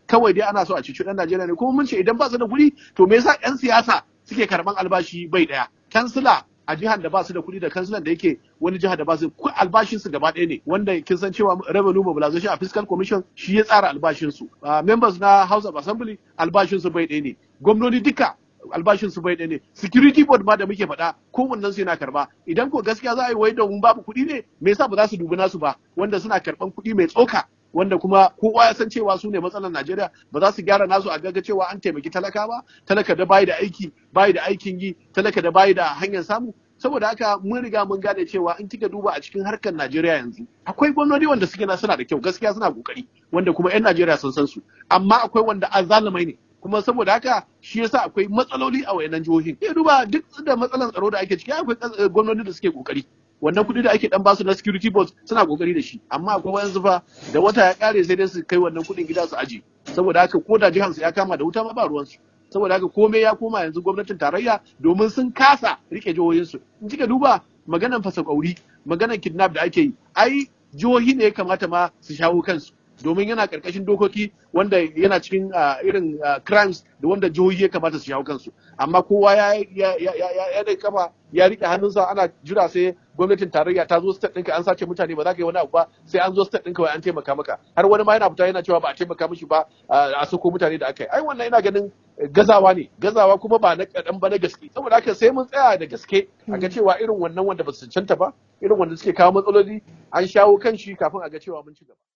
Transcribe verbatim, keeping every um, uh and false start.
kawai dai ana so a cici ɗan Najeriya ne, kuma mun ce idan ba su da kuɗi to me yasa 'yan siyasa suke karɓan albashi bai ɗaya? Kansila a jihar da ba su da kuɗi da kansilan da yake wani jihar da ba su albashin su gaba ɗaya ne, wanda kin san cewa revenue mobilization a fiscal commission shi ya tsara albashin su. Uh, members na House of Assembly albashin su bai ɗaya ne, gwamnoni duka albashin su bai ɗaya ne, security board ma da muke faɗa kowannen su yana karba. Idan ko gaskiya za a yi wai domin babu kuɗi ne, me yasa ba za su dubi nasu ba, wanda suna karɓan kuɗi mai tsoka, wanda kuma kowa ya san cewa su ne matsalar Najeriya, ba za su gyara nasu a gaga cewa an taimaki talaka ba, talaka da bayi da aiki, bayi da aikin yi, talaka da bayi da hanyar samu. Saboda haka mun riga mun gane cewa in kika duba a cikin harkar Najeriya yanzu akwai gwamnati wanda suke na suna da kyau, gaskiya suna kokari, wanda kuma 'yan Najeriya sun san su, amma akwai wanda azzalumai ne, kuma saboda haka shi yasa akwai matsaloli a wayannan jihohin. Ke duba duk da matsalan tsaro da ake ciki akwai gwamnati da suke kokari, wannan kuɗi da ake dan basu na security board suna kokari da shi, amma akwai wayansu fa da wata ya kare sai dai su kai wannan kuɗin gida su aje. Saboda haka ko da jihar su ya kama da wuta ma ba ruwan su. Saboda haka komai ya koma yanzu gwamnatin tarayya domin sun kasa rike jihohinsu. In kika duba maganan fasa kauri, maganan kidnap da ake yi, ai jihohi ne ya kamata ma su shawo kansu, domin yana karkashin dokoki wanda yana cikin irin crimes da wanda jihohi ya kamata su shawo kansu. Amma kowa ya ya ya ya da kafa ya rike hannunsa, ana jira sai gwamnatin tarayya ta zo state ɗinka an sace mutane ba za ka yi wani abu ba, sai an zo state ɗinka wai an taimaka maka, har wani ma yana fita yana cewa ba a taimaka mishi ba a sako mutane da aka yi. Ai wannan ina ganin gazawa ne, gazawa kuma ba na kaɗan ba na gaske. Saboda haka sai mun tsaya da gaske a ga cewa irin wannan wanda ba su cancanta ba, irin wanda suke kawo matsaloli an shawo kan shi kafin a ga cewa mun ci gaba.